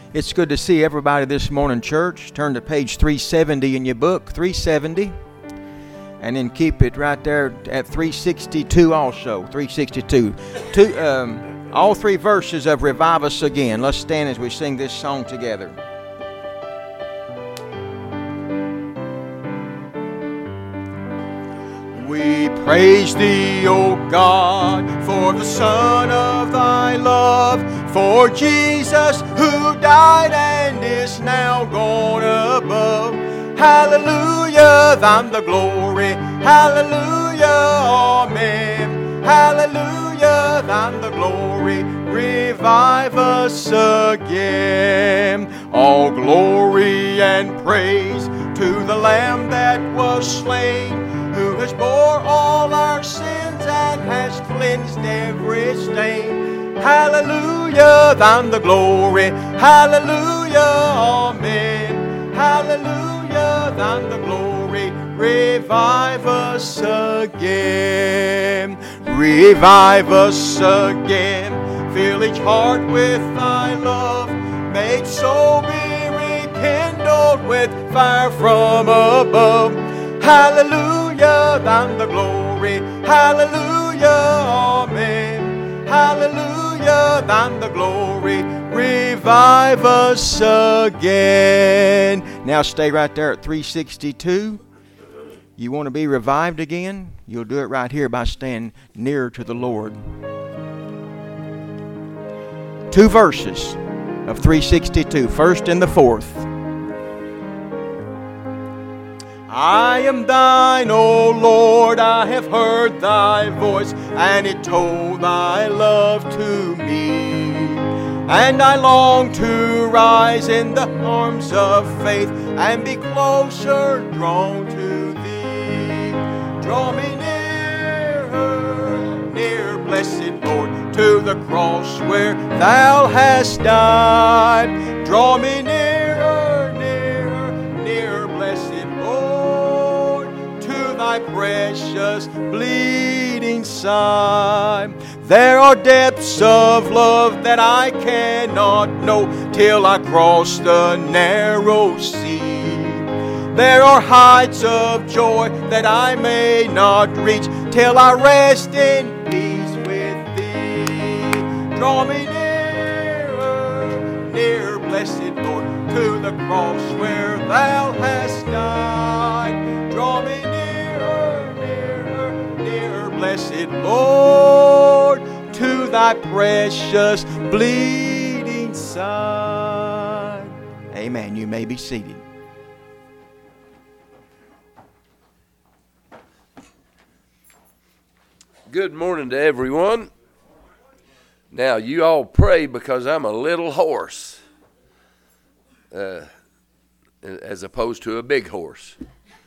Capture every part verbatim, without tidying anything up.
It's good to see everybody this morning, church. Turn to page three seventy in your book, three seventy. And then keep it right there at three sixty-two also, three sixty-two. Two, um, all three verses of Revive Us Again. Let's stand as we sing this song together. We praise Thee, O God, for the Son of Thy love, for Jesus who died and is now gone above. Hallelujah, Thine the glory. Hallelujah, amen. Hallelujah, Thine the glory. Revive us again. All glory and praise to the Lamb that was slain, who has bore all our sins and has cleansed every stain. Hallelujah, Thine the glory. Hallelujah, amen. Hallelujah, Thine the glory. Revive us again. Revive us again. Fill each heart with Thy love. Make soul be rekindled with fire from above. Hallelujah, Thine the glory. Hallelujah, amen. Hallelujah, Thine the glory. Revive us again. Now stay right there at three sixty-two. You want to be revived again? You'll do it right here by staying nearer to the Lord. Two verses of three sixty-two, first and the fourth. I am Thine, O Lord, I have heard Thy voice, and it told Thy love to me. And I long to rise in the arms of faith and be closer drawn to Thee. Draw me nearer, near, blessed Lord, to the cross where Thou hast died. Draw me nearer, nearer, near, blessed Lord, to Thy precious bleeding side. There are depths of love that I cannot know till I cross the narrow sea. There are heights of joy that I may not reach till I rest in peace with Thee. Draw me nearer, near, blessed Lord, to the cross where Thou hast died. Draw me nearer, nearer, nearer, blessed Lord, to Thy precious bleeding side. Amen. You may be seated. Good morning to everyone. Now, you all pray because I'm a little horse, uh, as opposed to a big horse.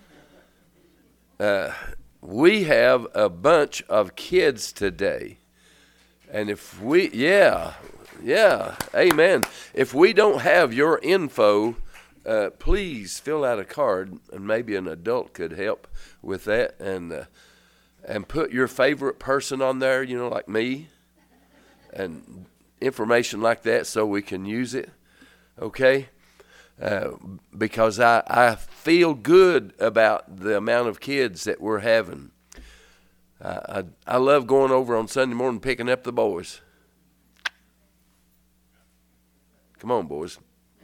Uh, we have a bunch of kids today. And if we, yeah, yeah, amen. If we don't have your info, uh, please fill out a card, and maybe an adult could help with that, and uh, and put your favorite person on there, you know, like me, and information like that so we can use it, okay? Uh, because I, I feel good about the amount of kids that we're having. I, I I love going over on Sunday morning picking up the boys. Come on, boys.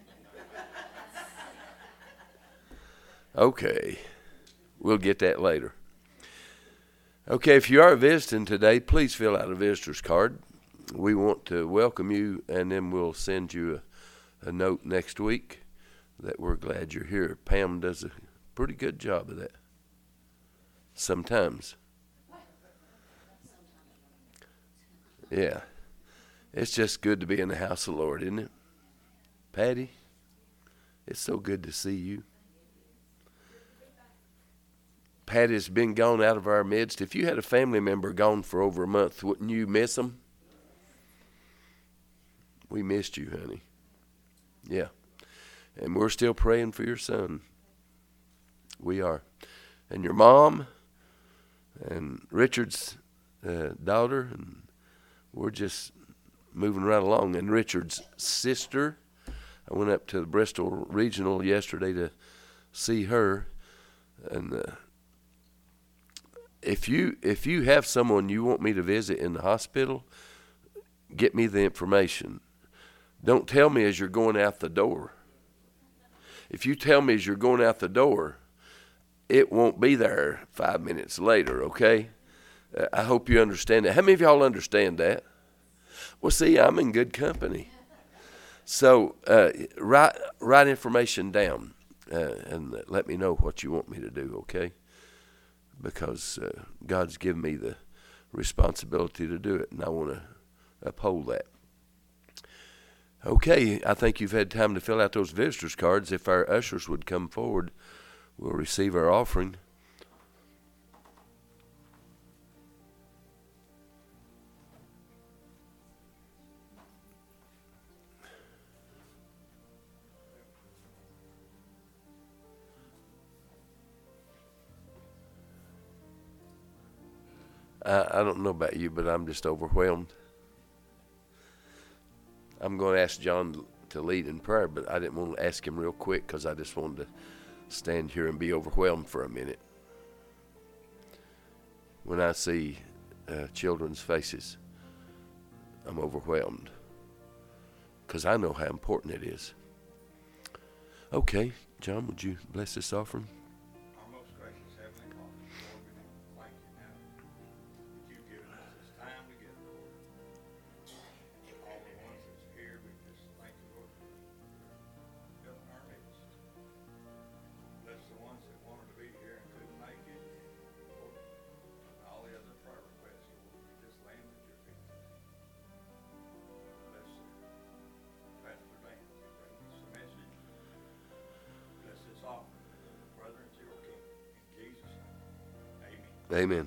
Okay. We'll get that later. Okay, if you are visiting today, please fill out a visitor's card. We want to welcome you, and then we'll send you a, a note next week that we're glad you're here. Pam does a pretty good job of that. Sometimes. Yeah. It's just good to be in the house of the Lord, isn't it? Patty, it's so good to see you. Patty's been gone out of our midst. If you had a family member gone for over a month, wouldn't you miss them? We missed you, honey. Yeah. And we're still praying for your son. We are. And your mom and Richard's uh, daughter, and we're just moving right along. And Richard's sister, I went up to the Bristol Regional yesterday to see her, and uh, if you if you have someone you want me to visit in the hospital, get me the information. Don't tell me as you're going out the door. If you tell me as you're going out the door, it won't be there five minutes later, okay? Uh, I hope you understand that. How many of y'all understand that? Well, see, I'm in good company. So uh, write, write information down uh, and let me know what you want me to do, okay? Because uh, God's given me the responsibility to do it, and I want to uphold that. Okay, I think you've had time to fill out those visitors cards. If our ushers would come forward, we'll receive our offering. I, I don't know about you, but I'm just overwhelmed. I'm going to ask John to lead in prayer, but I didn't want to ask him real quick because I just wanted to stand here and be overwhelmed for a minute. When I see uh, children's faces, I'm overwhelmed because I know how important it is. Okay, John, would you bless this offering? Our most gracious Heavenly Father, Lord, we want to thank you now that you've given us this time together, Lord. All the ones that's here, we just thank you, Lord, for filling our midst. Bless the ones that wanted to be here and couldn't make it, Lord. And all the other prayer requests, Lord, we just lay them at your feet today. Bless Pastor Dan, he brings us a message. Bless this offering, brother and your king. In Jesus' name, amen. Amen.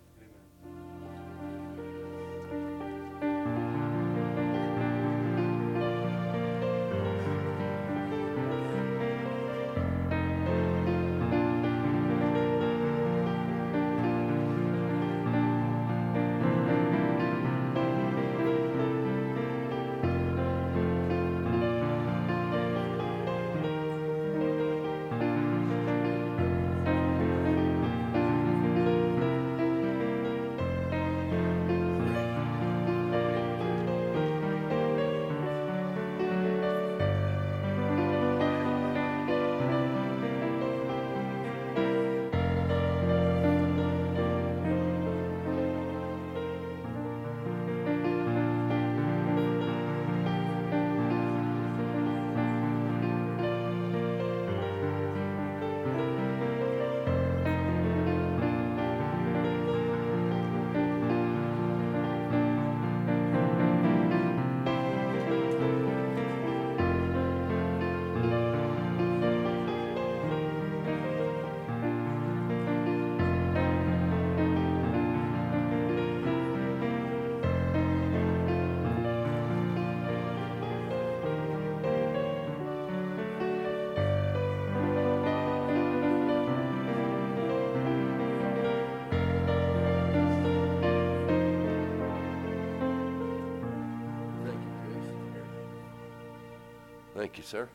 Thank you, sir.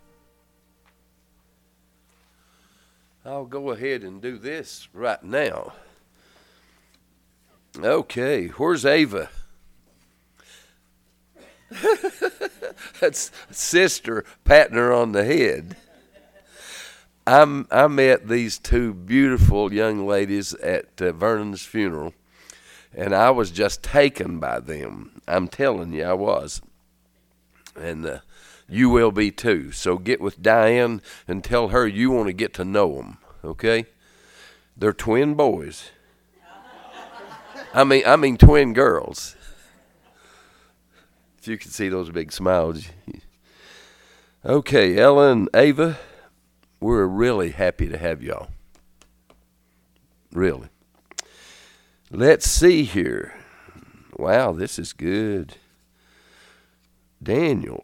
I'll go ahead and do this right now. Okay, where's Ava? That's sister patting her on the head. I'm, I met these two beautiful young ladies at uh, Vernon's funeral, and I was just taken by them. I'm telling you, I was. And uh, you will be too. So get with Diane and tell her you want to get to know them, okay? They're twin boys. I mean, I mean twin girls. If you can see those big smiles. Okay, Ella and Ava, we're really happy to have y'all. Really. Let's see here. Wow, this is good. Daniel.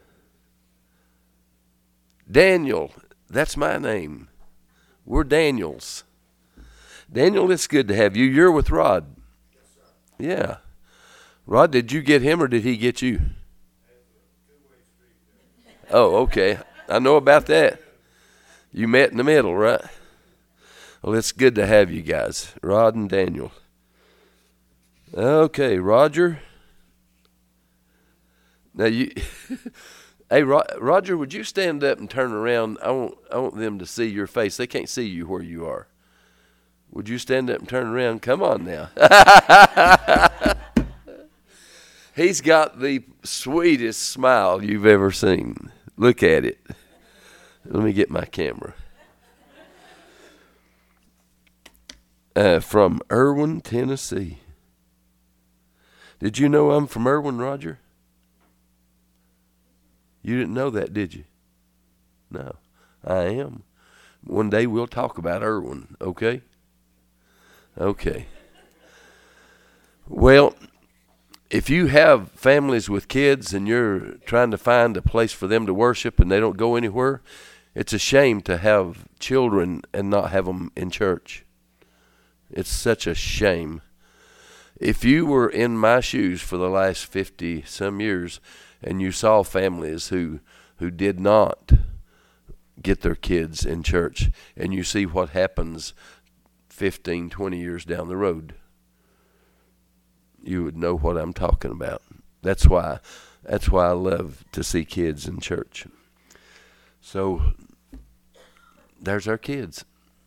Daniel, that's my name. We're Daniels. Daniel, it's good to have you. You're with Rod. Yes, sir. Yeah. Rod, did you get him or did he get you? Oh, okay. I know about that. You met in the middle, right? Well, it's good to have you guys, Rod and Daniel. Okay, Roger. Now you, hey, Ro- Roger, would you stand up and turn around? I want, I want them to see your face. They can't see you where you are. Would you stand up and turn around? Come on now. He's got the sweetest smile you've ever seen. Look at it. Let me get my camera. Uh, from Erwin, Tennessee. Did you know I'm from Erwin, Roger? You didn't know that, did you? No, I am. One day we'll talk about Erwin, okay? Okay. Well, if you have families with kids and you're trying to find a place for them to worship and they don't go anywhere, it's a shame to have children and not have them in church. It's such a shame. If you were in my shoes for the last fifty some years and you saw families who who did not get their kids in church, and you see what happens fifteen, twenty years down the road, you would know what I'm talking about. That's why that's why I love to see kids in church. So there's our kids.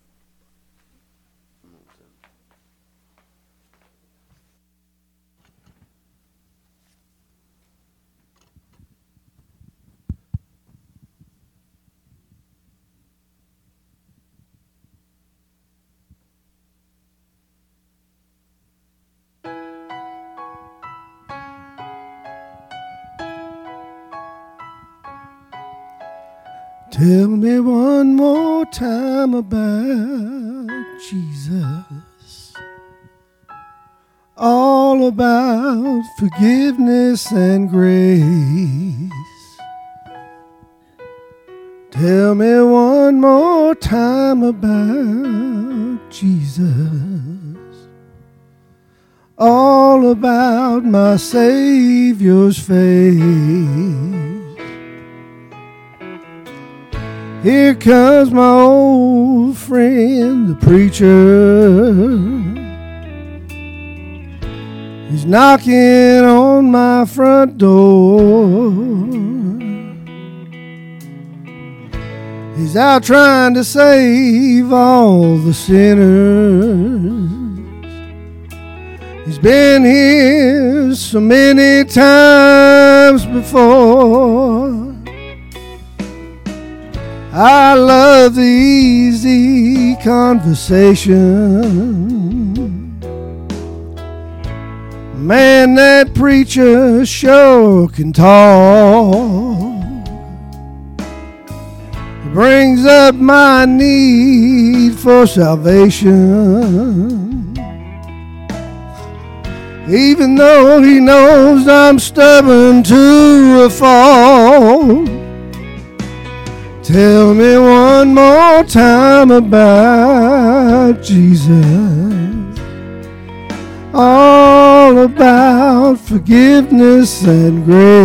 Tell me one more time about Jesus. All about forgiveness and grace. Tell me one more time about Jesus. All about my Savior's face. Here comes my old friend, the preacher. He's knocking on my front door. He's out trying to save all the sinners. He's been here so many times before. I love the easy conversation. Man, that preacher sure can talk. He brings up my need for salvation. Even though he knows I'm stubborn to a fault. Tell me one more time about Jesus. All about forgiveness and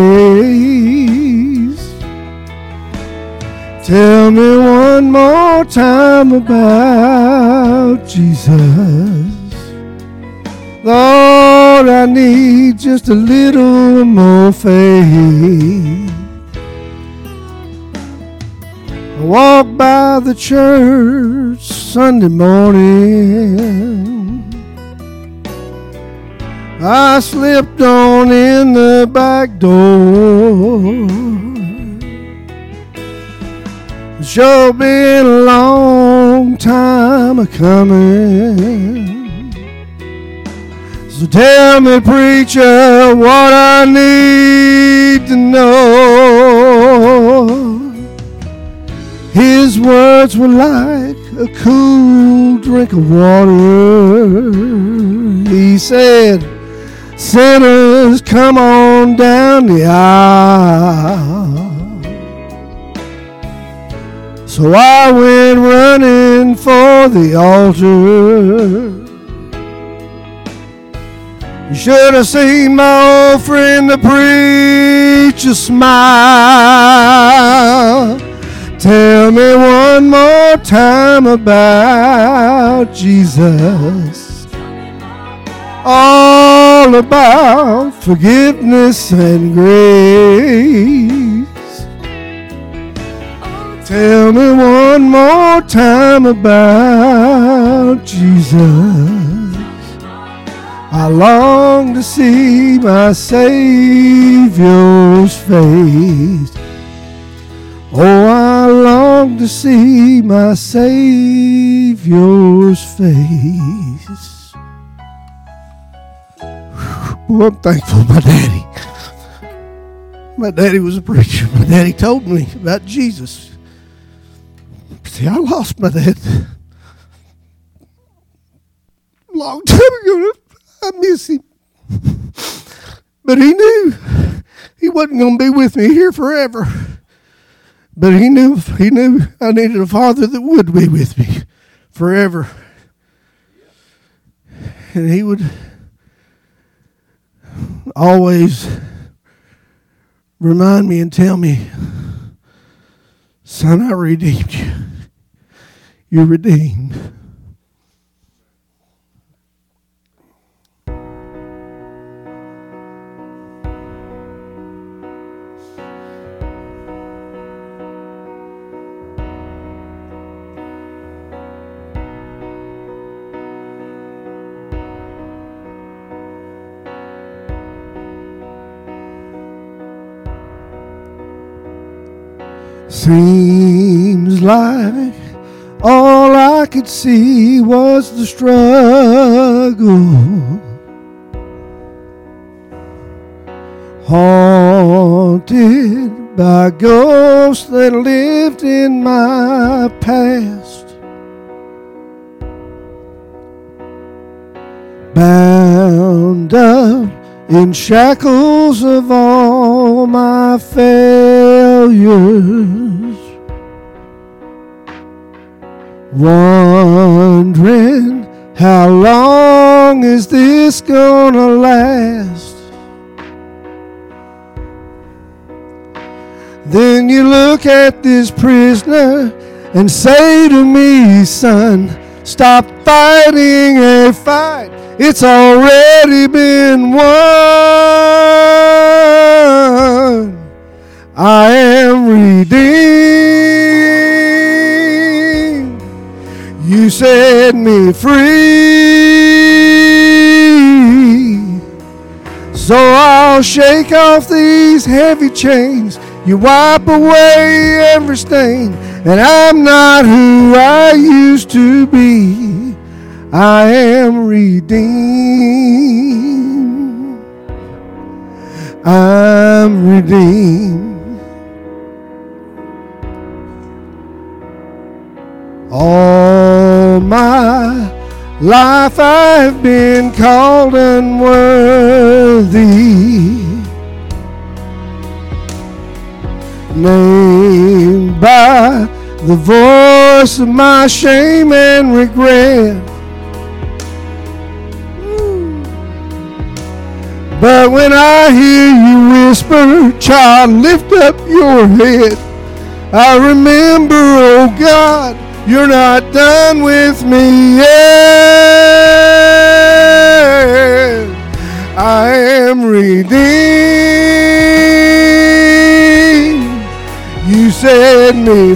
grace. Tell me one more time about Jesus. Lord, I need just a little more faith. I walk by the church Sunday morning. I slipped on in the back door. It's sure been a long time a coming. So tell me, preacher, what I need to know. His words were like a cool drink of water. He said, sinners, come on down the aisle. So I went running for the altar. You should have seen my old friend the preacher smile. Tell me one more time about Jesus. All about forgiveness and grace. Tell me one more time about Jesus. I long to see my Savior's face. Oh, I long to see my Savior's face. Well, I'm thankful my daddy. My daddy was a preacher. My daddy told me about Jesus. See, I lost my dad a long time ago. I miss him. But he knew he wasn't going to be with me here forever. But he knew he knew I needed a father that would be with me forever. And he would always remind me and tell me, son, I redeemed you. You're redeemed. Seems like all I could see was the struggle, haunted by ghosts that lived in my past, bound up in shackles of all my failures. Wondering how long is this gonna last? Then you look at this prisoner and say to me, son, stop fighting a fight. It's already been won. I am redeemed. You set me free. So I'll shake off these heavy chains. You wipe away every stain. And I'm not who I used to be. I am redeemed. I'm redeemed. All my life I've been called unworthy, named by the voice of my shame and regret. But when I hear you whisper, child, lift up your head, I remember, oh God, you're not done with me yet. I am redeemed. You set me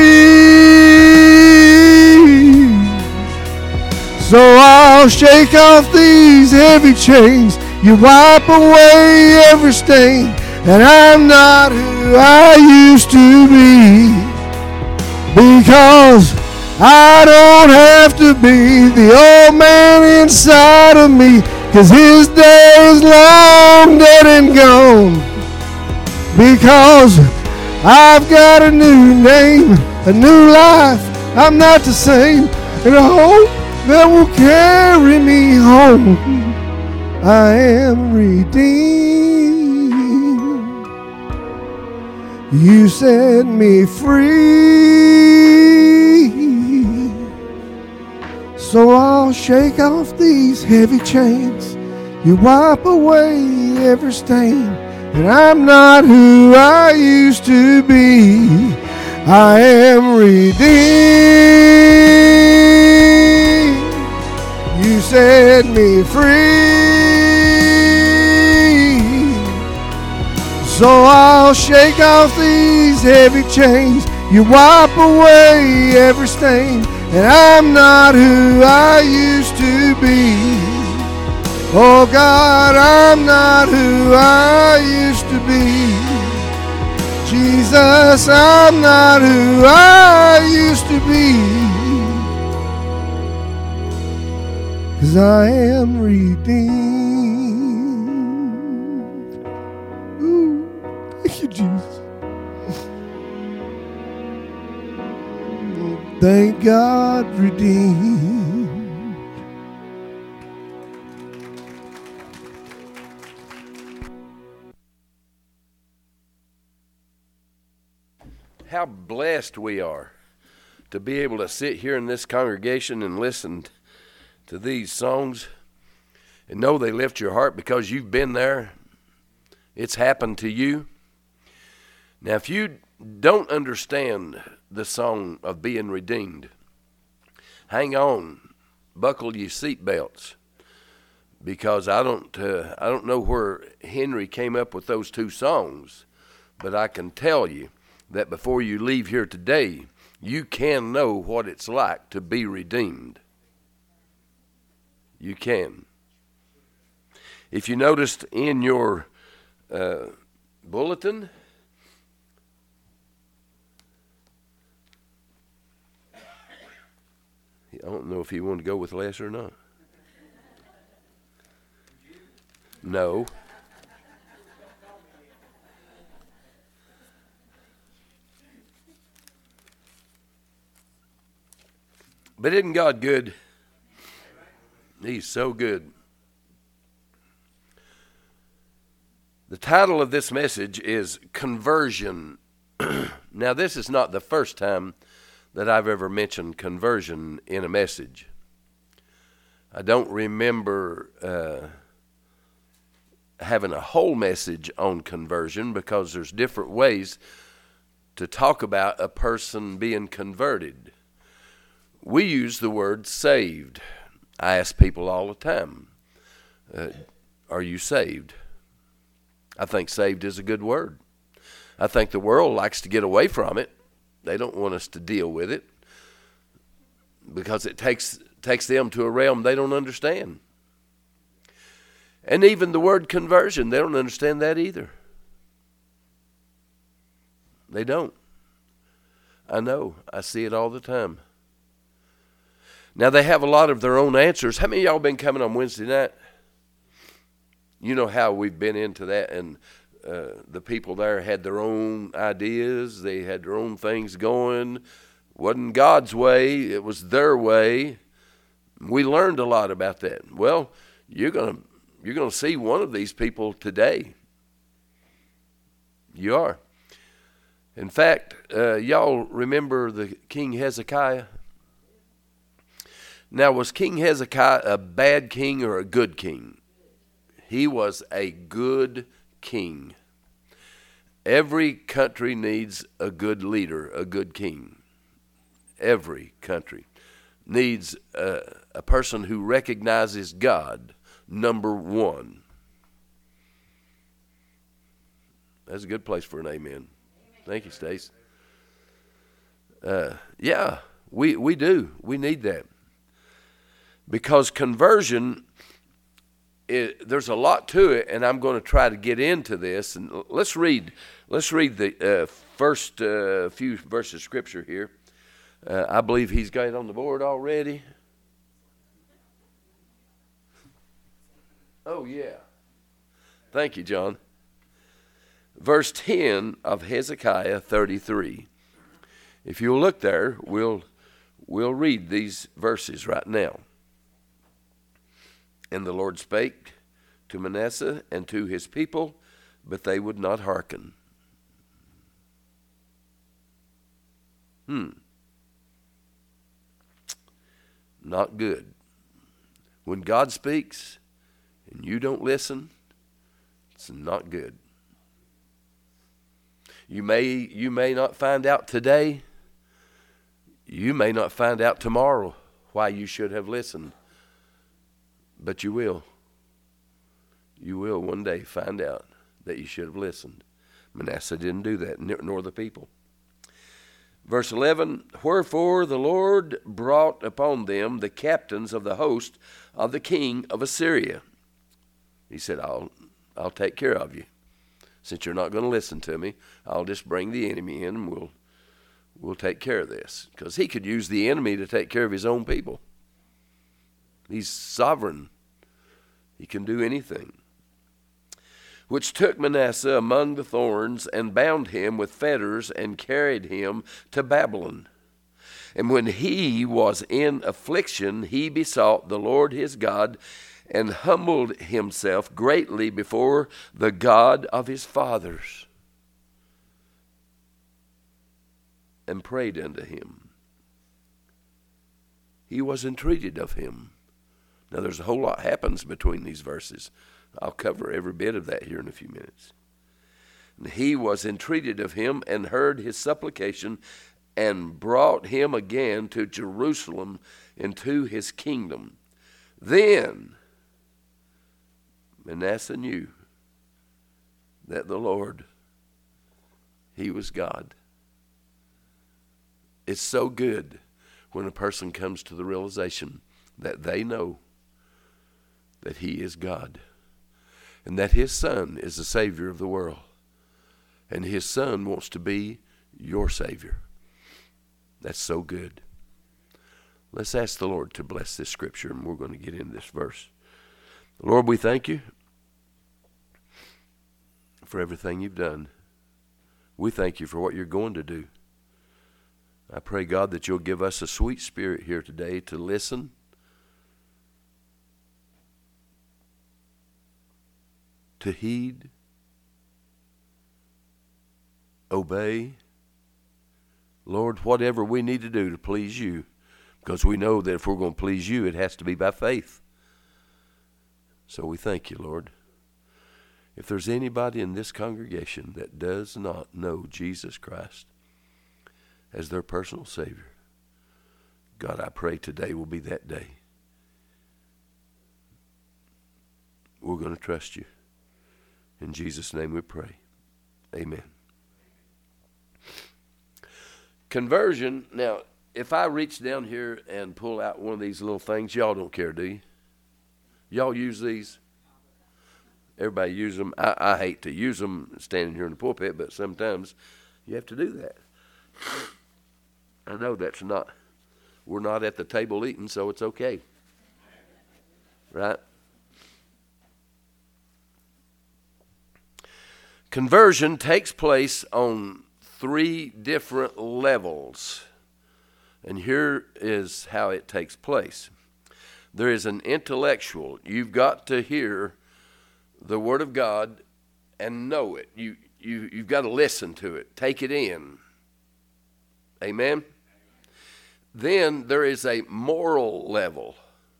free. So I'll shake off these heavy chains. You wipe away every stain. And I'm not who I used to be. Because I don't have to be the old man inside of me. Cause his day is long dead and gone. Because I've got a new name, a new life. I'm not the same. And a hope that will carry me home. I am redeemed. You set me free. So I'll shake off these heavy chains. You wipe away every stain. And I'm not who I used to be. I am redeemed. You set me free. So I'll shake off these heavy chains. You wipe away every stain. And I'm not who I used to be. Oh God, I'm not who I used to be. Jesus, I'm not who I used to be. 'Cause I am redeemed. Ooh, thank you, Jesus. Thank God, redeemed. How blessed we are to be able to sit here in this congregation and listen to these songs and know they lift your heart because you've been there. It's happened to you. Now, if you don't understand the song of being redeemed, hang on, buckle your seatbelts, because I don't, uh, I don't know where Henry came up with those two songs, but I can tell you that before you leave here today, you can know what it's like to be redeemed. You can. If you noticed in your uh, bulletin, I don't know if he wanted to go with Les or not. No. But isn't God good? He's so good. The title of this message is Conversion. Now, this is not the first time that I've ever mentioned conversion in a message. I don't remember uh, having a whole message on conversion because there's different ways to talk about a person being converted. We use the word saved. I ask people all the time, uh, are you saved? I think saved is a good word. I think the world likes to get away from it. They don't want us to deal with it because it takes takes them to a realm they don't understand. And even the word conversion, they don't understand that either. They don't. I know. I see it all the time. Now, they have a lot of their own answers. How many of y'all been coming on Wednesday night? You know how we've been into that, and uh, the people there had their own ideas. They had their own things going. Wasn't God's way. It was their way. We learned a lot about that. Well, you're gonna you're gonna see one of these people today. You are. In fact, uh, y'all remember the King Hezekiah? Now, was King Hezekiah a bad king or a good king? He was a good king. Every country needs a good leader, a good king. Every country needs a, a person who recognizes God, number one. That's a good place for an amen. Thank you, Stace. Uh, yeah, we, we do. We need that. Because conversion, it, there's a lot to it, and I'm going to try to get into this. And let's read. Let's read the uh, first uh, few verses of Scripture here. Uh, I believe he's got it on the board already. Oh yeah, thank you, John. Verse ten of Hezekiah thirty-three. If you'll look there, we'll we'll read these verses right now. And the Lord spake to Manasseh and to his people, but they would not hearken. Hmm. Not good. When God speaks and you don't listen, it's not good. You may, you may not find out today. You may not find out tomorrow why you should have listened. But you will. You will one day find out that you should have listened. Manasseh didn't do that, nor the people. Verse eleven, wherefore the Lord brought upon them the captains of the host of the king of Assyria. He said, I'll, I'll take care of you. Since you're not going to listen to me, I'll just bring the enemy in and we'll, we'll take care of this. Because he could use the enemy to take care of his own people. He's sovereign. He can do anything. Which took Manasseh among the thorns, and bound him with fetters, and carried him to Babylon. And when he was in affliction, he besought the Lord his God, and humbled himself greatly before the God of his fathers, and prayed unto him. He was entreated of him. Now there's a whole lot happens between these verses. I'll cover every bit of that here in a few minutes. And he was entreated of him, and heard his supplication, and brought him again to Jerusalem into his kingdom. Then Manasseh knew that the Lord, he was God. It's so good when a person comes to the realization that they know that he is God, and that his son is the Savior of the world, and his son wants to be your Savior. That's so good. Let's ask the Lord to bless this scripture, and we're going to get into this verse. Lord, we thank you for everything you've done. We thank you for what you're going to do. I pray, God, that you'll give us a sweet spirit here today to listen, to heed, obey. Lord, whatever we need to do to please you, because we know that if we're going to please you, it has to be by faith. So we thank you, Lord. If there's anybody in this congregation that does not know Jesus Christ as their personal Savior, God, I pray today will be that day. We're going to trust you. In Jesus' name we pray. Amen. Conversion. Now, if I reach down here and pull out one of these little things, y'all don't care, do you? Y'all use these? Everybody uses them. I, I hate to use them standing here in the pulpit, but sometimes you have to do that. I know that's not, we're not at the table eating, so it's okay. Right? Conversion takes place on three different levels. And here is how it takes place. There is an intellectual. You've got to hear the Word of God and know it. You, you, you've got to listen to it. Take it in. Amen? Then there is a moral level.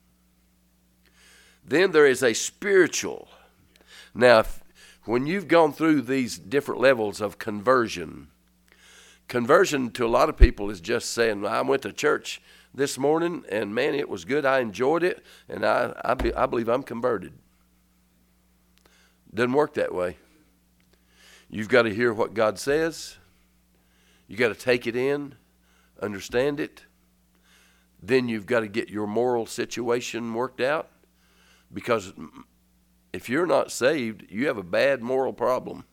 Then there is a spiritual. Now, if, when you've gone through these different levels of conversion, conversion to a lot of people is just saying, well, I went to church this morning, and man, it was good. I enjoyed it, and I, I, be, I believe I'm converted. Doesn't work that way. You've got to hear what God says. You got to take it in, understand it. Then you've got to get your moral situation worked out, because if you're not saved, you have a bad moral problem.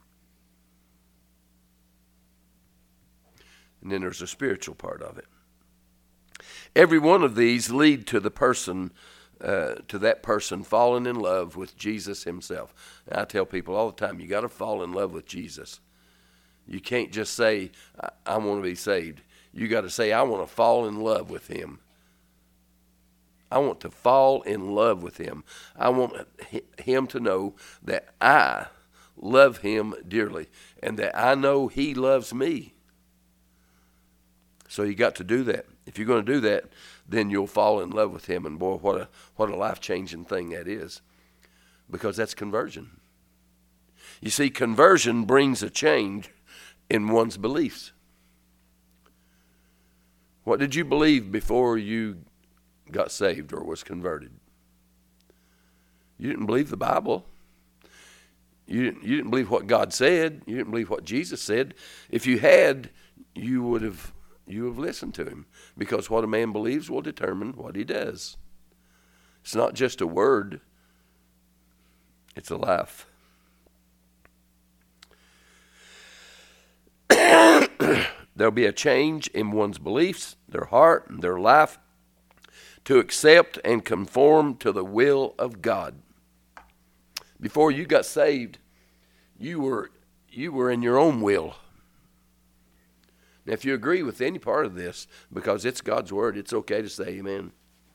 And then there's a spiritual part of it. Every one of these lead to the person, uh, to that person falling in love with Jesus himself. And I tell people all the time, you got to fall in love with Jesus. You can't just say, I, I want to be saved. You got to say, I want to fall in love with him. I want to fall in love with him. I want him to know that I love him dearly and that I know he loves me. So you got to do that. If you're going to do that, then you'll fall in love with him. And boy, what a what a life-changing thing that is, because that's conversion. You see, conversion brings a change in one's beliefs. What did you believe before you got saved or was converted? You didn't believe the Bible. You didn't, you didn't believe what God said. You didn't believe what Jesus said. If you had, you would have you have listened to him, because what a man believes will determine what he does. It's not just a word. It's a life. There'll be a change in one's beliefs, their heart, and their life to accept and conform to the will of God. Before you got saved, you were you were in your own will. Now, if you agree with any part of this, because it's God's word, it's okay to say amen.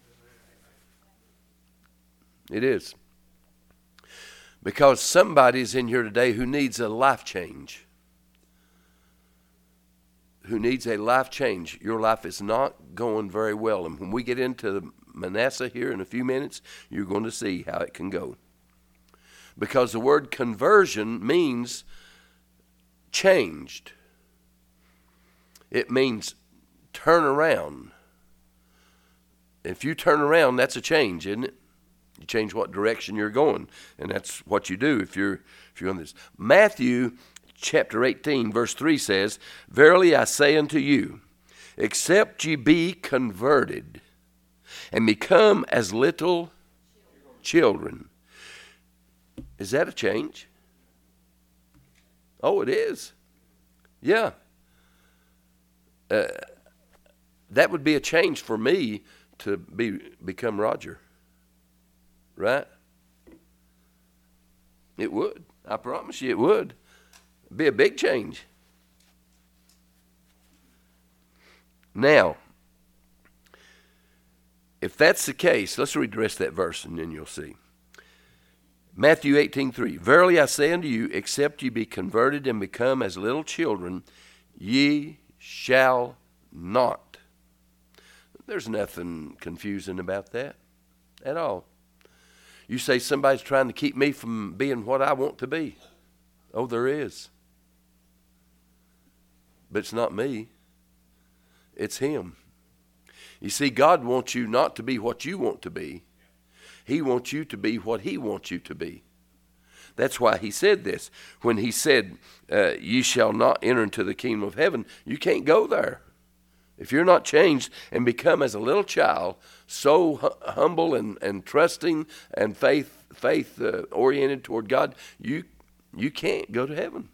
It is. Because somebody's in here today who needs a life change. Who needs a life change. Your life is not going very well. And when we get into Manasseh here in a few minutes, you're going to see how it can go. Because the word conversion means changed. It means turn around. If you turn around, that's a change, isn't it? You change what direction you're going, and that's what you do if you're if you're on this. Matthew chapter eighteen, verse three says, "Verily I say unto you, except ye be converted and become as little children." Is that a change? Oh, it is. Yeah. Uh, that would be a change for me to be become Roger. Right? It would. I promise you it would. It'd be a big change. Now, if that's the case, let's read the rest of that verse and then you'll see. Matthew eighteen three. "Verily I say unto you, except ye be converted and become as little children, ye shall not." There's nothing confusing about that at all. You say somebody's trying to keep me from being what I want to be. Oh, there is. But it's not me. It's him. You see, God wants you not to be what you want to be. He wants you to be what he wants you to be. That's why he said this. When he said, uh, "Ye shall not enter into the kingdom of heaven," you can't go there. If you're not changed and become as a little child, so hu- humble and, and trusting and faith faith uh, oriented toward God, you you can't go to heaven.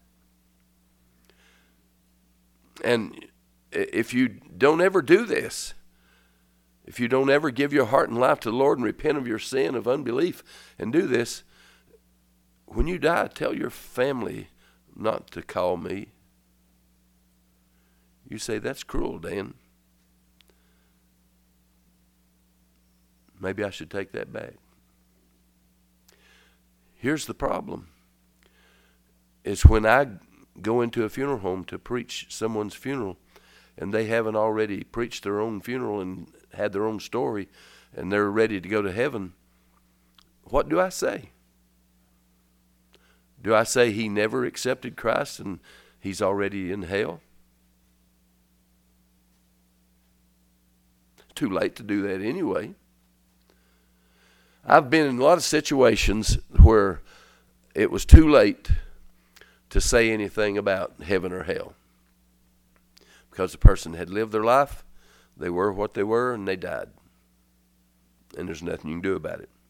And if you don't ever do this, if you don't ever give your heart and life to the Lord and repent of your sin of unbelief and do this, when you die, tell your family not to call me. You say, "That's cruel, Dan. Maybe I should take that back." Here's the problem. It's when I go into a funeral home to preach someone's funeral and they haven't already preached their own funeral and had their own story and they're ready to go to heaven, what do I say? Do I say he never accepted Christ and he's already in hell? It's too late to do that anyway. I've been in a lot of situations where it was too late to say anything about heaven or hell, because the person had lived their life, they were what they were, and they died. And there's nothing you can do about it.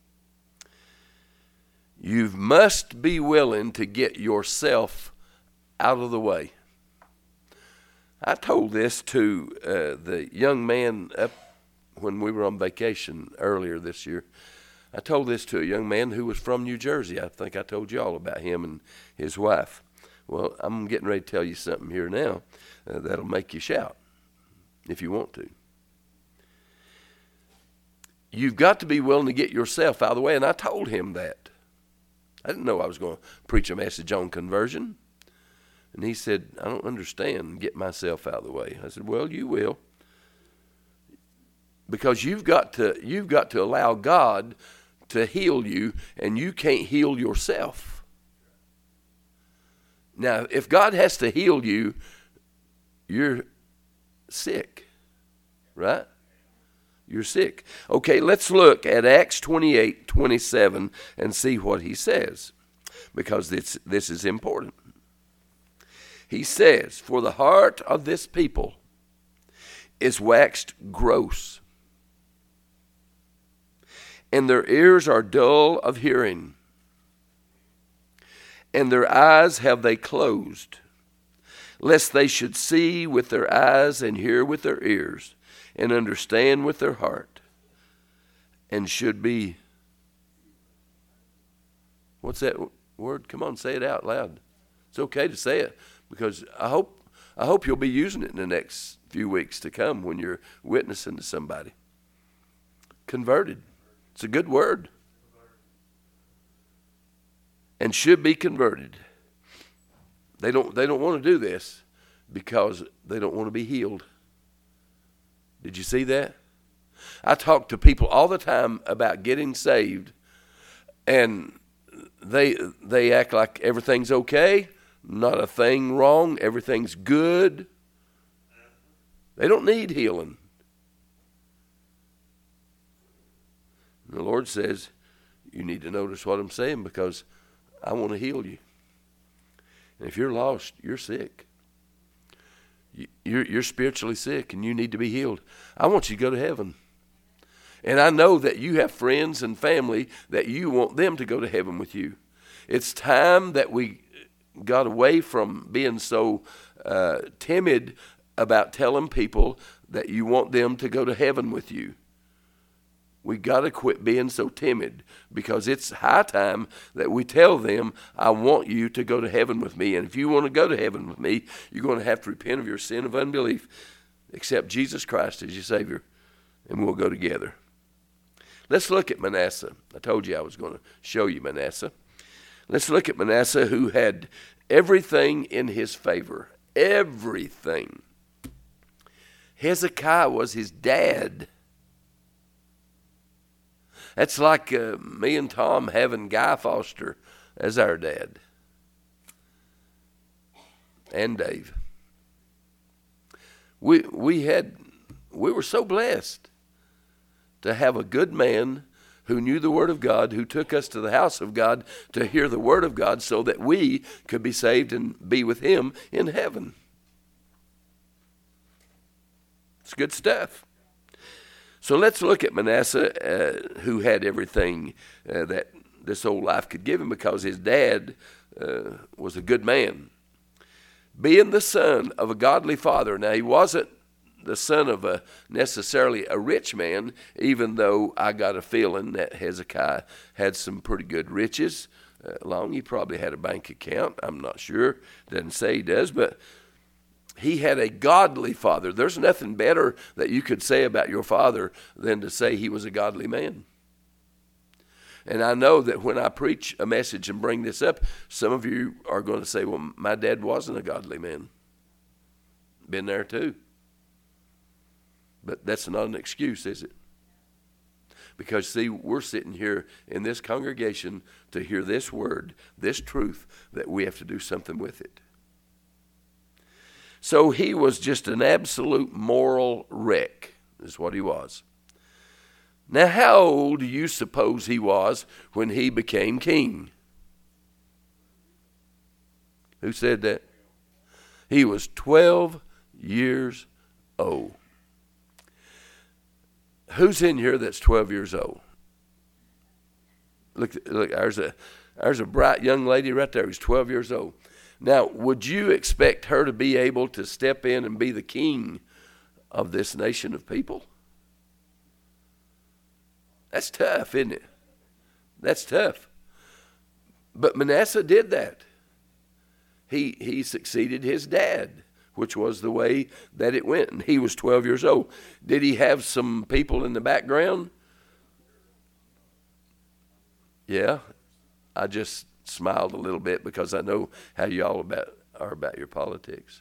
You must be willing to get yourself out of the way. I told this to uh, the young man up when we were on vacation earlier this year. I told this to a young man who was from New Jersey. I think I told you all about him and his wife. Well, I'm getting ready to tell you something here now uh, that'll make you shout if you want to. You've got to be willing to get yourself out of the way, and I told him that. I didn't know I was going to preach a message on conversion. And he said, "I don't understand, get myself out of the way." I said, "Well, you will. Because you've got to you've got to allow God to heal you, and you can't heal yourself. Now, if God has to heal you, you're sick, right? You're sick. Okay, let's look at Acts twenty-eight twenty-seven and see what he says, because this, this is important. He says, "For the heart of this people is waxed gross, and their ears are dull of hearing, and their eyes have they closed, lest they should see with their eyes and hear with their ears and understand with their heart, and should be," what's that word? Come on, say it out loud. It's okay to say it, because I hope I hope you'll be using it in the next few weeks to come when you're witnessing to somebody. Converted. It's a good word. And should be converted. They don't they don't want to do this because they don't want to be healed. Did you see that? I talk to people all the time about getting saved, and they they act like everything's okay, not a thing wrong, everything's good. They don't need healing. And the Lord says, you need to notice what I'm saying, because I want to heal you. And if you're lost, you're sick. You're, you're spiritually sick, and you need to be healed. I want you to go to heaven. And I know that you have friends and family that you want them to go to heaven with you. It's time that we got away from being so uh, timid about telling people that you want them to go to heaven with you. We got to quit being so timid, because it's high time that we tell them, I want you to go to heaven with me. And if you want to go to heaven with me, you're going to have to repent of your sin of unbelief, accept Jesus Christ as your Savior, and we'll go together. Let's look at Manasseh. I told you I was going to show you Manasseh. Let's look at Manasseh, who had everything in his favor. Everything. Hezekiah was his dad. That's like uh, me and Tom having Guy Foster as our dad. And Dave. We we had we were so blessed to have a good man who knew the Word of God, who took us to the house of God to hear the Word of God so that we could be saved and be with Him in heaven. It's good stuff. So let's look at Manasseh, uh, who had everything uh, that this old life could give him, because his dad uh, was a good man. Being the son of a godly father. Now, he wasn't the son of a necessarily a rich man, even though I got a feeling that Hezekiah had some pretty good riches. Uh, along, he probably had a bank account. I'm not sure. Doesn't say he does, but he had a godly father. There's nothing better that you could say about your father than to say he was a godly man. And I know that when I preach a message and bring this up, some of you are going to say, well, my dad wasn't a godly man. Been there too. But that's not an excuse, is it? Because, see, we're sitting here in this congregation to hear this word, this truth, that we have to do something with it. So he was just an absolute moral wreck, is what he was. Now, how old do you suppose he was when he became king? Who said that? He was twelve years old. Who's in here that's twelve years old? Look, look, there's a, there's a bright young lady right there who's twelve years old. Now, would you expect her to be able to step in and be the king of this nation of people? That's tough, isn't it? That's tough. But Manasseh did that. He he succeeded his dad, which was the way that it went. And he was twelve years old. Did he have some people in the background? Yeah. I just smiled a little bit because I know how y'all about are about your politics.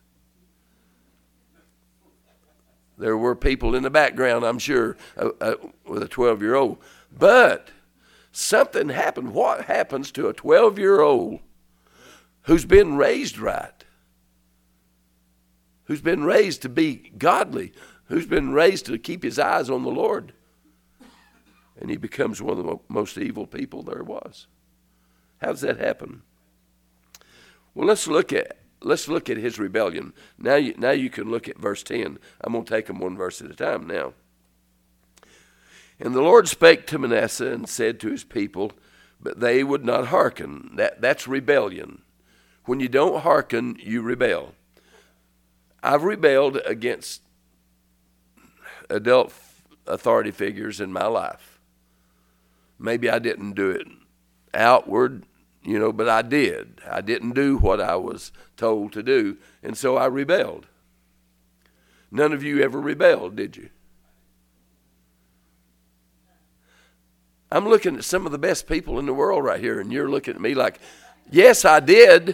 There were people in the background, I'm sure, uh, uh, with a twelve-year-old. But something happened. What happens to a twelve-year-old who's been raised right, who's been raised to be godly, who's been raised to keep his eyes on the Lord, and he becomes one of the most evil people there was. How does that happen? Well, let's look at let's look at his rebellion. Now you, now you can look at verse ten. I'm going to take them one verse at a time now. And the Lord spake to Manasseh and said to his people, but they would not hearken. That, that's rebellion. When you don't hearken, you rebel. I've rebelled against adult authority figures in my life. Maybe I didn't do it outward, you know, but I did. I didn't do what I was told to do, and so I rebelled. None of you ever rebelled, did you? I'm looking at some of the best people in the world right here, and you're looking at me like, yes, I did.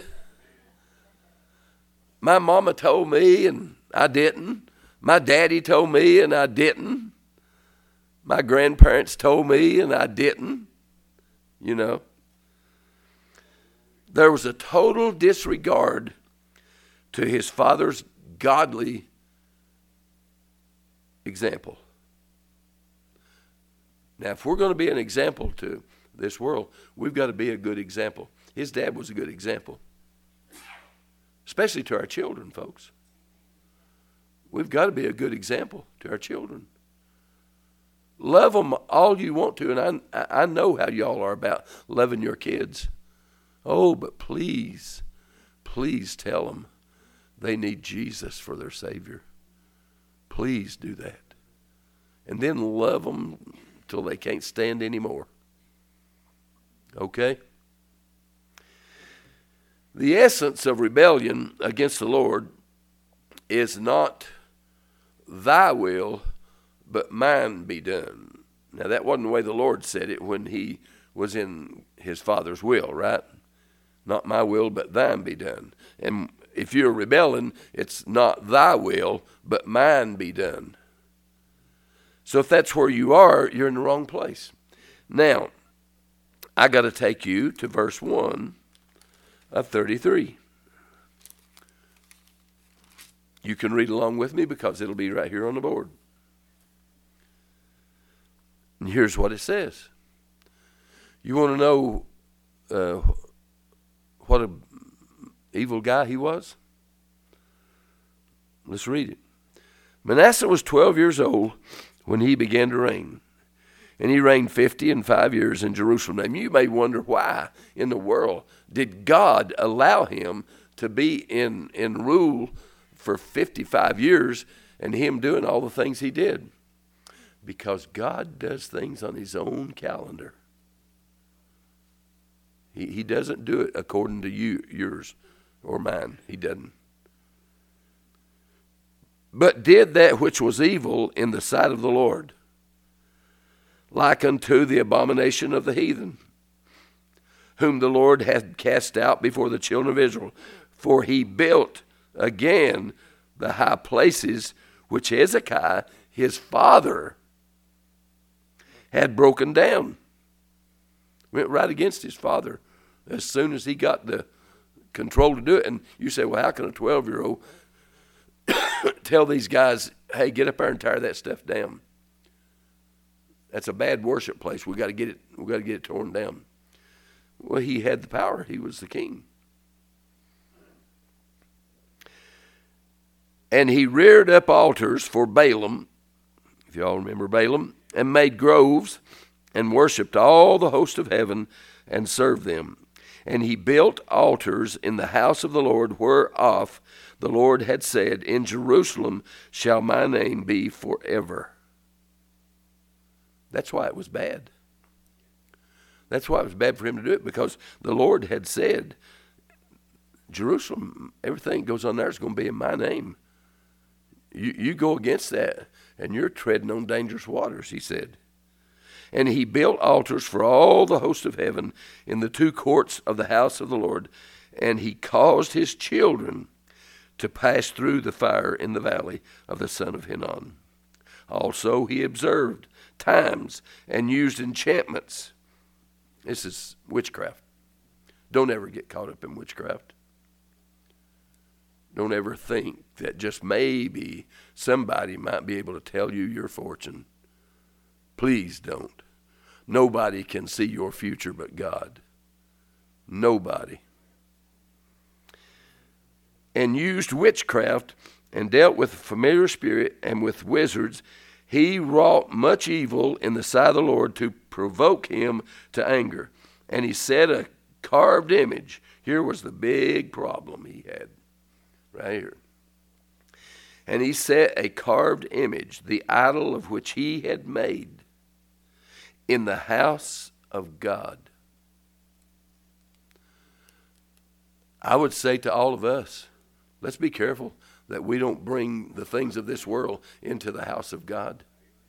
My mama told me, and I didn't. My daddy told me, and I didn't. My grandparents told me, and I didn't. You know. There was a total disregard to his father's godly example. Now, if we're going to be an example to this world, we've got to be a good example. His dad was a good example, especially to our children, folks. We've got to be a good example to our children. Love them all you want to, and I, I know how y'all are about loving your kids. Oh, but please, please tell them they need Jesus for their Savior. Please do that. And then love them till they can't stand anymore. Okay? The essence of rebellion against the Lord is not thy will, but mine be done. Now, that wasn't the way the Lord said it when he was in his Father's will, right? Not my will, but thine be done. And if you're rebelling, it's not thy will, but mine be done. So if that's where you are, you're in the wrong place. Now, I got to take you to verse one of thirty-three. You can read along with me because it'll be right here on the board. And here's what it says. You want to know uh, what an evil guy he was? Let's read it. Manasseh was twelve years old when he began to reign. And he reigned fifty and five years in Jerusalem. And you may wonder why in the world did God allow him to be in, in rule for fifty-five years and him doing all the things he did? Because God does things on his own calendar. He, he doesn't do it according to you, yours or mine. He doesn't. But did that which was evil in the sight of the Lord, like unto the abomination of the heathen, whom the Lord had cast out before the children of Israel. For he built again the high places which Hezekiah, his father, had broken down. Went right against his father as soon as he got the control to do it. And you say, well, how can a twelve-year-old tell these guys, hey, get up there and tear that stuff down? That's a bad worship place. We got to get it. We got to get it torn down. Well, he had the power. He was the king. And he reared up altars for Balaam, if y'all remember Balaam, and made groves and worshipped all the host of heaven and served them. And he built altars in the house of the Lord, whereof the Lord had said, in Jerusalem shall my name be forever. That's why it was bad. That's why it was bad for him to do it, because the Lord had said, Jerusalem, everything that goes on there is going to be in my name. You, you go against that, and you're treading on dangerous waters, he said. And he built altars for all the host of heaven in the two courts of the house of the Lord, and he caused his children to pass through the fire in the valley of the son of Hinnom. Also he observed times and used enchantments. This is witchcraft. Don't ever get caught up in witchcraft. Don't ever think that just maybe somebody might be able to tell you your fortune. Please don't. Nobody can see your future but God. Nobody. And used witchcraft and dealt with a familiar spirit and with wizards. He wrought much evil in the sight of the Lord to provoke him to anger. And he set a carved image. Here was the big problem he had. Right here. And he set a carved image, the idol of which he had made, in the house of God. I would say to all of us, let's be careful that we don't bring the things of this world into the house of God.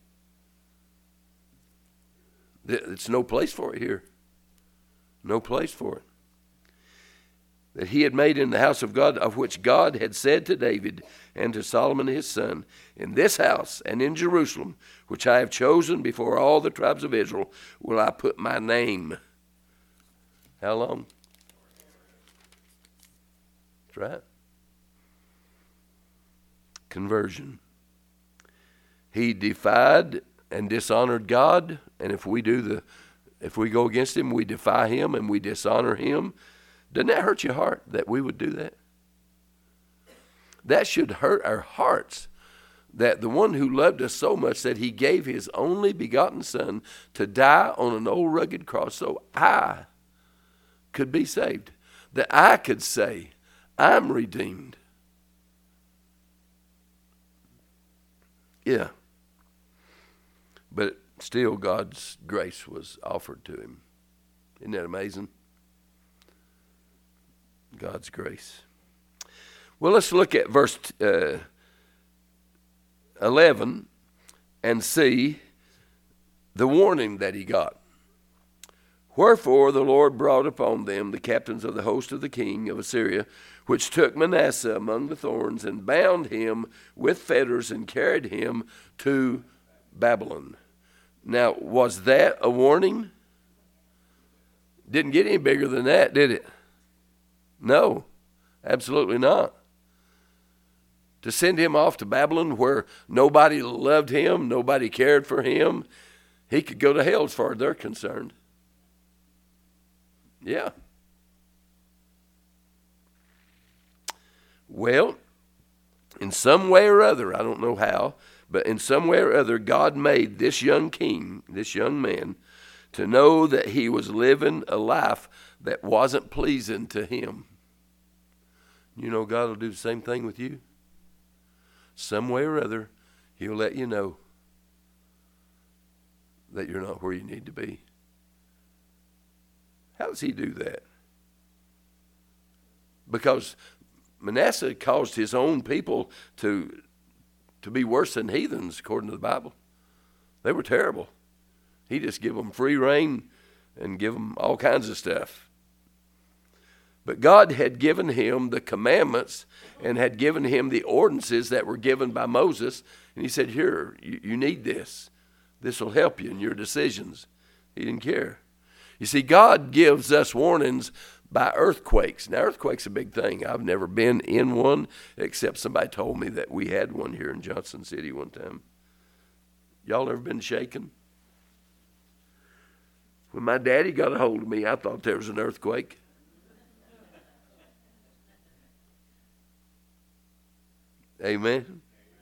It's no place for it here. No place for it. That he had made in the house of God, of which God had said to David and to Solomon his son, in this house and in Jerusalem, which I have chosen before all the tribes of Israel, will I put my name. How long? That's right. Conversion. He defied and dishonored God, and if we do the, if we go against him, we defy him and we dishonor him. Doesn't that hurt your heart that we would do that? That should hurt our hearts, that the one who loved us so much that he gave his only begotten son to die on an old rugged cross so I could be saved, that I could say, I'm redeemed. Yeah. But still God's grace was offered to him. Isn't that amazing? God's grace. Well, let's look at verse uh, eleven and see the warning that he got. Wherefore the Lord brought upon them the captains of the host of the king of Assyria, which took Manasseh among the thorns, and bound him with fetters, and carried him to Babylon. Now, was that a warning? Didn't get any bigger than that, did it? No, absolutely not. To send him off to Babylon where nobody loved him, nobody cared for him, he could go to hell as far as they're concerned. Yeah. Well, in some way or other, I don't know how, but in some way or other, God made this young king, this young man, to know that he was living a life that wasn't pleasing to him. You know, God will do the same thing with you. Some way or other, he'll let you know that you're not where you need to be. How does he do that? Because Manasseh caused his own people to, to be worse than heathens, according to the Bible. They were terrible. He just gave them free rein and give them all kinds of stuff. But God had given him the commandments and had given him the ordinances that were given by Moses. And he said, here, you, you need this. This will help you in your decisions. He didn't care. You see, God gives us warnings by earthquakes. Now, earthquake's a big thing. I've never been in one, except somebody told me that we had one here in Johnson City one time. Y'all ever been shaken? When my daddy got a hold of me, I thought there was an earthquake. Amen.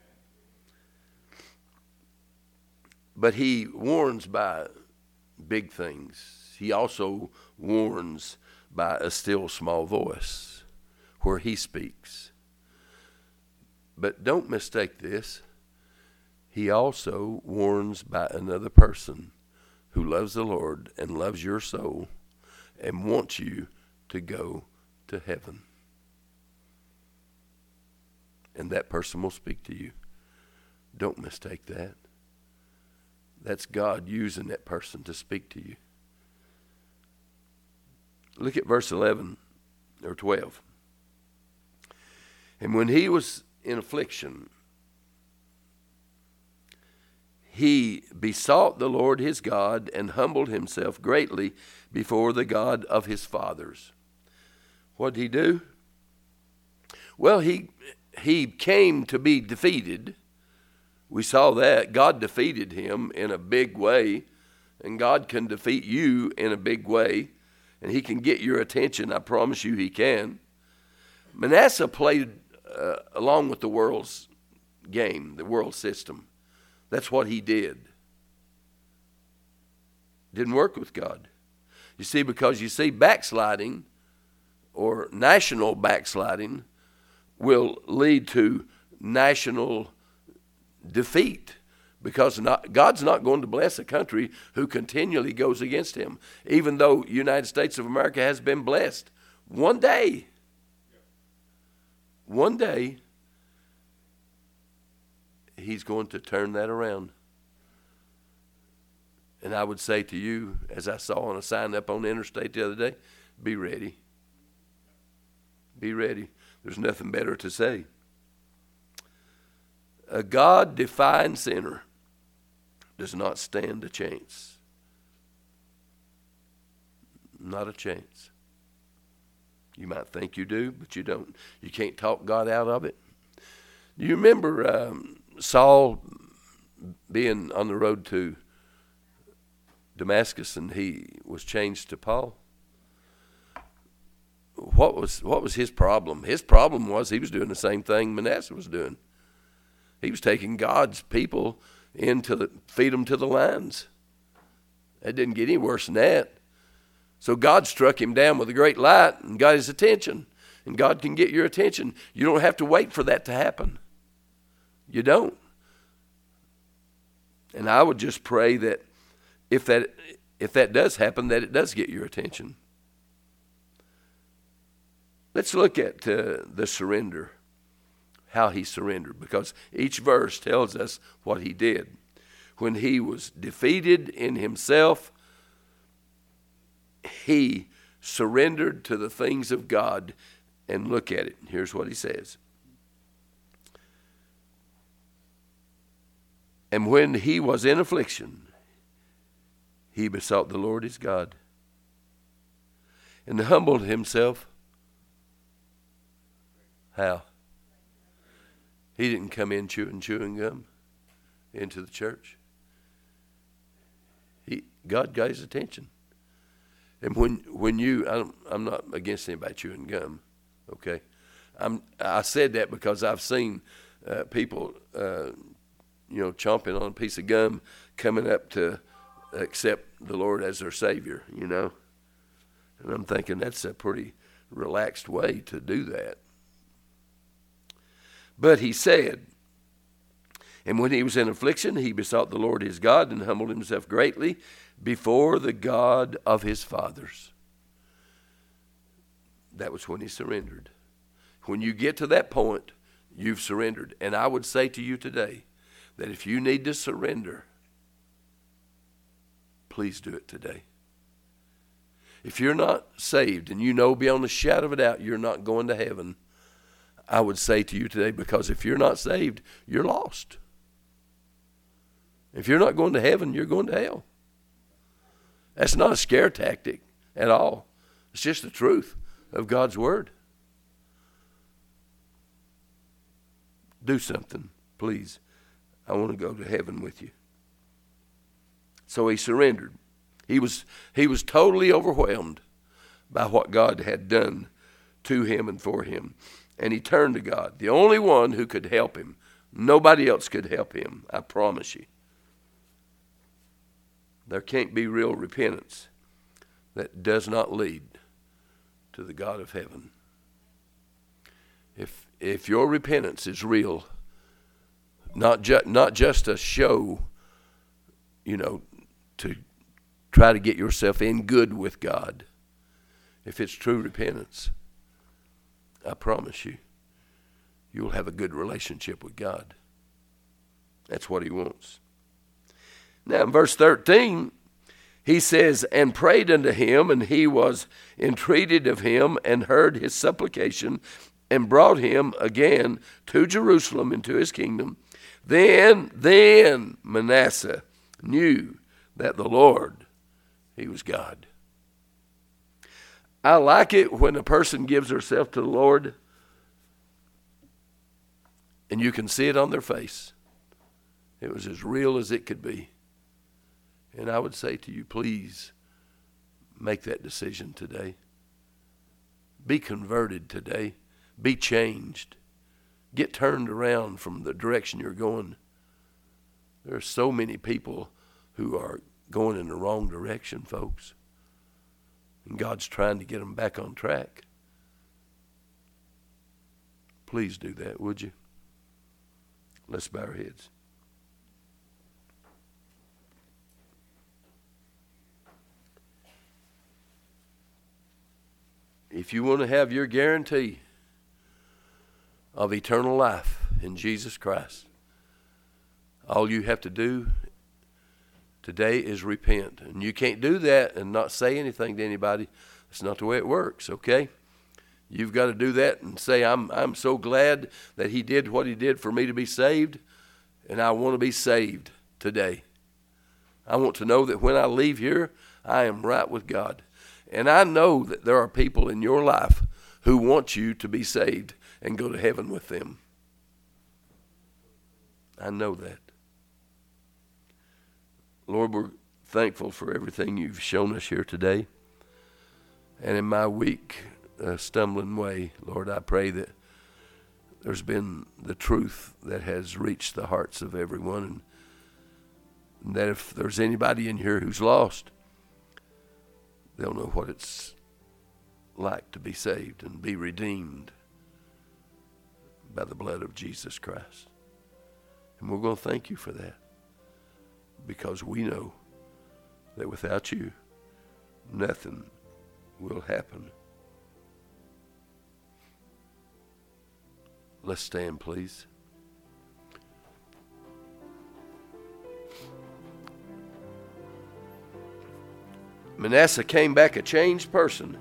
But he warns by big things. He also warns by a still small voice where he speaks. But don't mistake this. He also warns by another person who loves the Lord and loves your soul and wants you to go to heaven. And that person will speak to you. Don't mistake that. That's God using that person to speak to you. Look at verse eleven or twelve. And when he was in affliction, he besought the Lord his God and humbled himself greatly before the God of his fathers. What did he do? Well, he he came to be defeated. We saw that. God defeated him in a big way, and God can defeat you in a big way, and he can get your attention. I promise you he can. Manasseh played uh, along with the world's game, the world system. That's what he did. Didn't work with God. You see, because you see, backsliding or national backsliding will lead to national defeat, because not, God's not going to bless a country who continually goes against him, even though United States of America has been blessed. One day, one day, he's going to turn that around. And I would say to you, as I saw on a sign up on the interstate the other day, be ready. Be ready. There's nothing better to say. A God-defying sinner does not stand a chance. Not a chance. You might think you do, but you don't. You can't talk God out of it. Do you remember um, Saul being on the road to Damascus, and he was changed to Paul? What was what was his problem? His problem was he was doing the same thing Manasseh was doing. He was taking God's people in to the, feed them to the lions. It didn't get any worse than that. So God struck him down with a great light and got his attention. And God can get your attention. You don't have to wait for that to happen. You don't. And I would just pray that if that if that does happen, that it does get your attention. Let's look at uh, the surrender, how he surrendered, because each verse tells us what he did. When he was defeated in himself, he surrendered to the things of God. And look at it. Here's what he says. And when he was in affliction, he besought the Lord his God, and humbled himself. How? He didn't come in chewing chewing gum into the church. He God got his attention. And when when you, I don't, I'm not against anybody chewing gum, okay? I'm I said that because I've seen uh, people, uh, you know, chomping on a piece of gum, coming up to accept the Lord as their Savior, you know. And I'm thinking that's a pretty relaxed way to do that. But he said, and when he was in affliction, he besought the Lord his God and humbled himself greatly before the God of his fathers. That was when he surrendered. When you get to that point, you've surrendered. And I would say to you today that if you need to surrender, please do it today. If you're not saved and you know beyond a shadow of a doubt you're not going to heaven, I would say to you today, because if you're not saved, you're lost. If you're not going to heaven, you're going to hell. That's not a scare tactic at all. It's just the truth of God's word. Do something, please. I want to go to heaven with you. So he surrendered. He was he was totally overwhelmed by what God had done to him and for him. And he turned to God, the only one who could help him. Nobody else could help him, I promise you. There can't be real repentance that does not lead to the God of heaven. If if your repentance is real, not just not just a show, you know, to try to get yourself in good with God. If it's true repentance, I promise you, you'll have a good relationship with God. That's what he wants. Now in verse thirteen, he says, and prayed unto him, and he was entreated of him, and heard his supplication, and brought him again to Jerusalem into his kingdom. Then, then Manasseh knew that the Lord, he was God. I like it when a person gives herself to the Lord And you can see it on their face. It was as real as it could be. And I would say to you, please make that decision today. Be converted today. Be changed. Get turned around from the direction you're going. There are so many people who are going in the wrong direction, folks. And God's trying to get them back on track. Please do that, would you? Let's bow our heads. If you want to have your guarantee of eternal life in Jesus Christ, all you have to do today is repent. And you can't do that and not say anything to anybody. That's not the way it works, okay? You've got to do that and say, I'm I'm so glad that he did what he did for me to be saved, and I want to be saved today. I want to know that when I leave here, I am right with God. And I know that there are people in your life who want you to be saved and go to heaven with them. I know that. Lord, we're thankful for everything you've shown us here today. And in my weak, uh, stumbling way, Lord, I pray that there's been the truth that has reached the hearts of everyone. And, and that if there's anybody in here who's lost, they'll know what it's like to be saved and be redeemed by the blood of Jesus Christ. And we're going to thank you for that, because we know that without you, nothing will happen. Let's stand, please. Manasseh came back a changed person.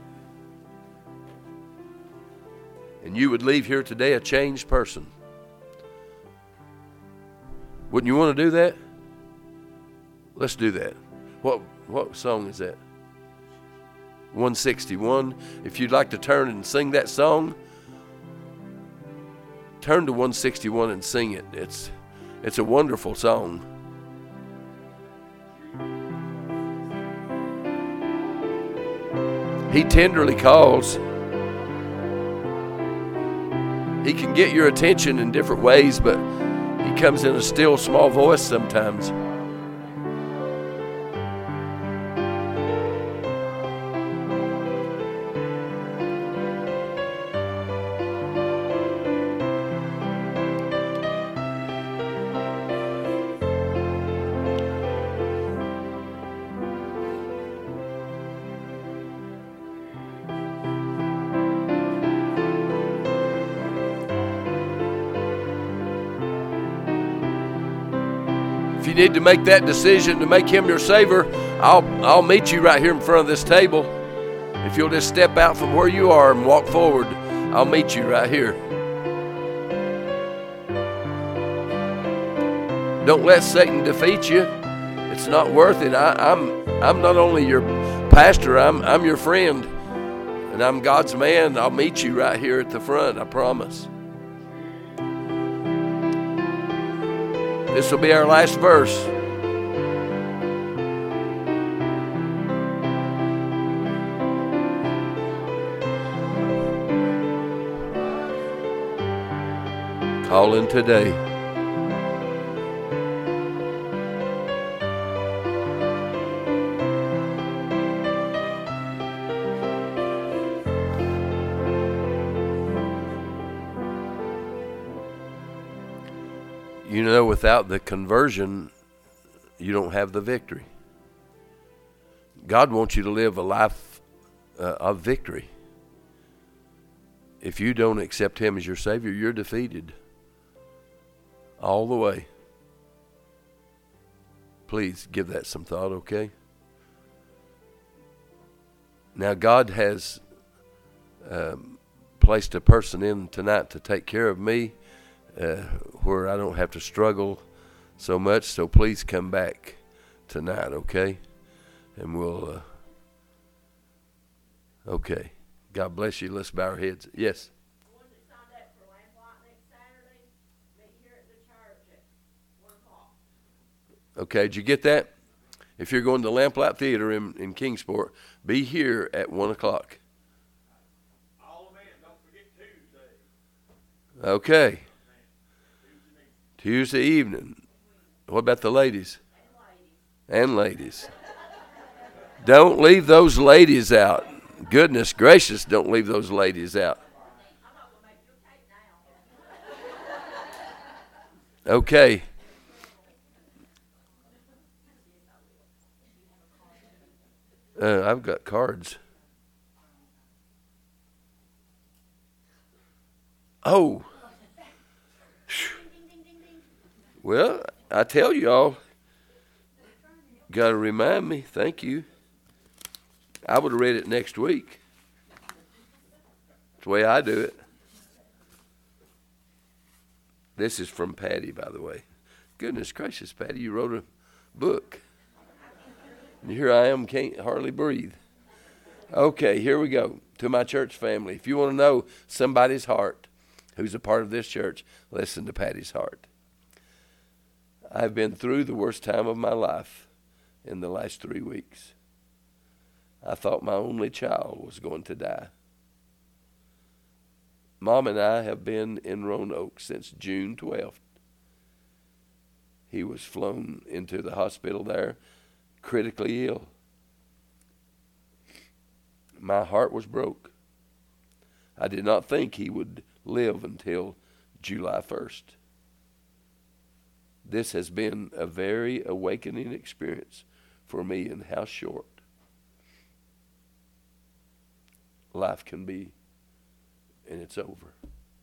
And you would leave here today a changed person. Wouldn't you want to do that? Let's do that. What what song is that? one sixty-one. If you'd like to turn and sing that song, turn to one sixty-one and sing it. It's it's a wonderful song. He tenderly calls. He can get your attention in different ways, but he comes in a still small voice sometimes. If you need to make that decision to make him your Savior, I'll I'll meet you right here in front of this table. If you'll just step out from where you are and walk forward, I'll meet you right here. Don't let Satan defeat you. It's not worth it. I, I'm I'm not only your pastor, I'm I'm your friend, and I'm God's man. I'll meet you right here at the front, I promise. This will be our last verse. Call in today. You know, without the conversion, you don't have the victory. God wants you to live a life uh, of victory. If you don't accept him as your Savior, you're defeated all the way. Please give that some thought, okay? Now, God has um, placed a person in tonight to take care of me, Uh, where I don't have to struggle so much. So please come back tonight, okay? And we'll, uh, okay. God bless you. Let's bow our heads. Yes? The one that signed up for Lamplight next Saturday, me Okay, did you get that? If you're going to Lamplight Theater in, in Kingsport, be here at one o'clock. All men, don't forget Tuesday. Okay. Tuesday evening. What about the ladies? And ladies. Don't leave those ladies out. Goodness gracious, don't leave those ladies out. Okay. Uh, I've got cards. Oh. Well, I tell y'all, got to remind me. Thank you. I would have read it next week. It's the way I do it. This is from Patty, by the way. Goodness gracious, Patty, you wrote a book. And here I am, can't hardly breathe. Okay, here we go. To my church family. If you want to know somebody's heart who's a part of this church, listen to Patty's heart. I've been through the worst time of my life in the last three weeks. I thought my only child was going to die. Mom and I have been in Roanoke since June twelfth. He was flown into the hospital there, critically ill. My heart was broke. I did not think he would live until July first. This has been a very awakening experience for me in how short life can be, and it's over.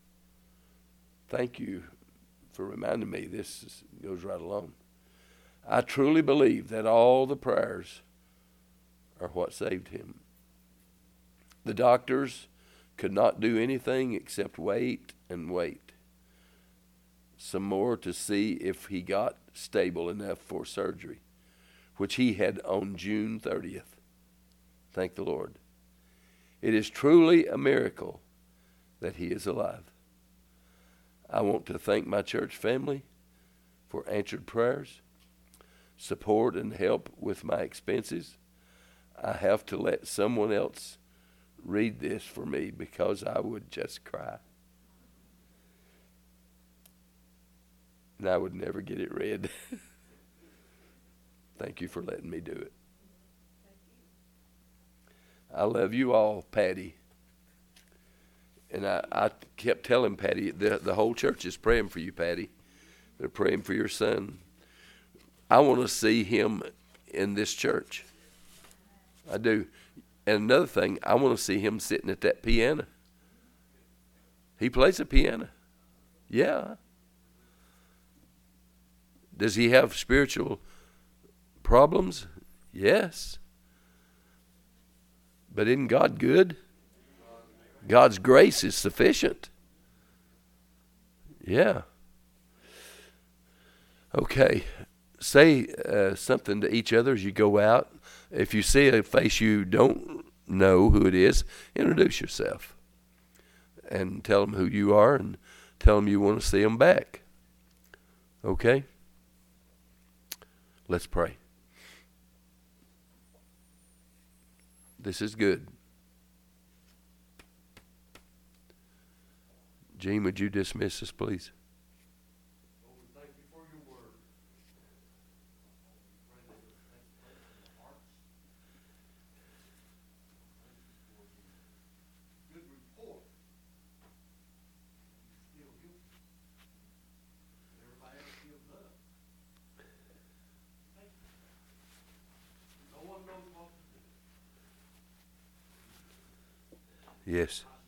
Thank you for reminding me. This is, goes right along. I truly believe that all the prayers are what saved him. The doctors could not do anything except wait and wait some more to see if he got stable enough for surgery, which he had on June thirtieth. Thank the Lord. It is truly a miracle that he is alive. I want to thank my church family for answered prayers, support, and help with my expenses. I have to let someone else read this for me because I would just cry. And I would never get it read. Thank you for letting me do it. I love you all, Patty. And I, I kept telling Patty, the, the whole church is praying for you, Patty. They're praying for your son. I want to see him in this church. I do. And another thing, I want to see him sitting at that piano. He plays the piano. Yeah. Does he have spiritual problems? Yes. But isn't God good? God's grace is sufficient. Yeah. Okay. Say uh, something to each other as you go out. If you see a face you don't know who it is, introduce yourself. And tell them who you are and tell them you want to see them back. Okay? Let's pray. This is good. Gene, would you dismiss us, please? Lord, we thank you for your word. We pray that it will take place in our hearts. Thank you for the good report. You still give. Everybody else gives up. Thank you. No one knows what to do. Yes.